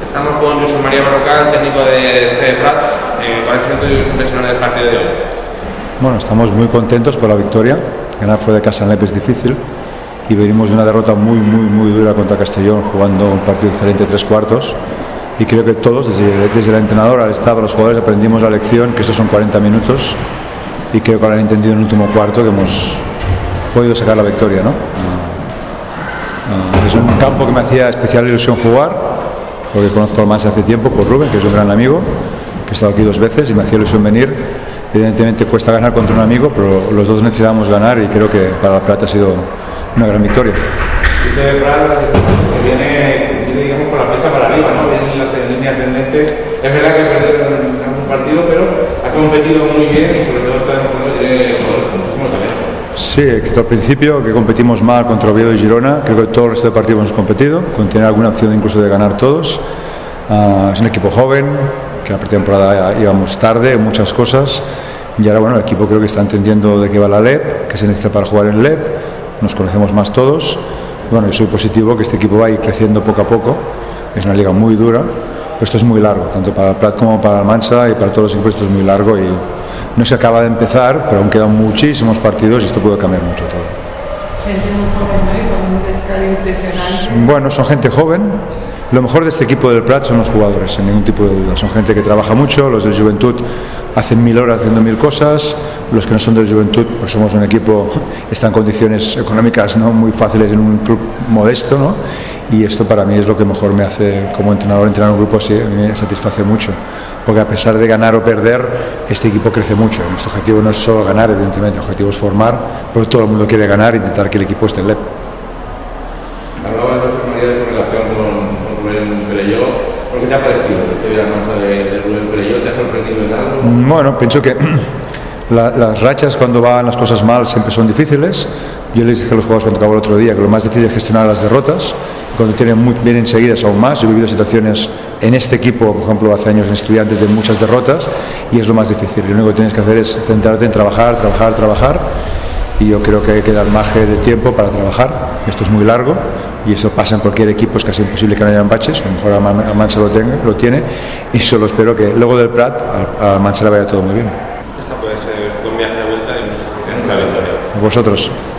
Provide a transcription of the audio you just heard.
Estamos con Josep María Barrocal, técnico de CD Prat. ¿Cuál ha sido tu impresión del partido de hoy? Bueno, estamos muy contentos por la victoria. Ganar fuera de casa en Lep es difícil y venimos de una derrota muy dura contra Castellón, jugando un partido excelente 3 cuartos. Y creo que todos, desde el entrenador al staff, a los jugadores, aprendimos la lección, que estos son 40 minutos, y creo que lo han entendido en el último cuarto, que hemos podido sacar la victoria, ¿no? Es un campo que me hacía especial ilusión jugar, porque conozco al Mansa hace tiempo, por Rubén, que es un gran amigo, que he estado aquí 2 veces y me hacía ilusión venir. Evidentemente cuesta ganar contra un amigo, pero los dos necesitamos ganar y creo que para la Plata ha sido una gran victoria. Dice Prat que viene digamos con la flecha para arriba, ¿no? Viene en la línea ascendente. Es verdad que ha perdido en algún partido, pero ha competido muy bien y sobre todo está demostrando que tiene muchísimo talento. Sí, excepto al principio, que competimos mal contra Oviedo y Girona. Creo que todo el resto de partidos hemos competido, con tener alguna opción incluso de ganar todos. Es un equipo joven, que en la pretemporada íbamos tarde en muchas cosas, y ahora bueno, el equipo creo que está entendiendo de qué va la LEP, qué se necesita para jugar en LEP, nos conocemos más todos. Bueno, yo soy positivo que este equipo va a ir creciendo poco a poco. Es una liga muy dura, pero esto es muy largo, tanto para el Prat como para el Mansa y para todos los equipos. Esto es muy largo y no se acaba de empezar, pero aún quedan muchísimos partidos y esto puede cambiar mucho todo. Gente muy joven, ¿no? Y con un descaro impresionante. Bueno, son gente joven. Lo mejor de este equipo del Prat son los jugadores, sin ningún tipo de duda. Son gente que trabaja mucho, los del Juventud hacen 1000 horas haciendo 1000 cosas, los que no son del Juventud, pues somos un equipo, está en condiciones económicas no muy fáciles en un club modesto, ¿no? Y esto para mí es lo que mejor me hace como entrenador, entrenar un grupo así, me satisface mucho, porque a pesar de ganar o perder, este equipo crece mucho. Nuestro objetivo no es solo ganar, evidentemente, el objetivo es formar, pero todo el mundo quiere ganar e intentar que el equipo esté en LEP. Hablaba de tu relación con Rubén Perelló. ¿Por qué te ha parecido recibir la nota de Rubén Perelló? ¿Te ha sorprendido en algo? Bueno, pienso que las rachas cuando van las cosas mal siempre son difíciles. Yo les dije a los jugadores cuando acabó el otro día que lo más difícil es gestionar las derrotas. Cuando tienen muy bien enseguidas aún más. Yo he vivido situaciones en este equipo, por ejemplo, hace años en Estudiantes, de muchas derrotas, y es lo más difícil. Lo único que tienes que hacer es centrarte en trabajar, y yo creo que hay que dar margen de tiempo para trabajar. Esto es muy largo y esto pasa en cualquier equipo, es casi imposible que no haya baches. A lo mejor a Mansa lo tiene, y solo espero que luego del Prat a Mansa le vaya todo muy bien. Esta puede ser un viaje de vuelta y mucha gente en la victoria. A vosotros.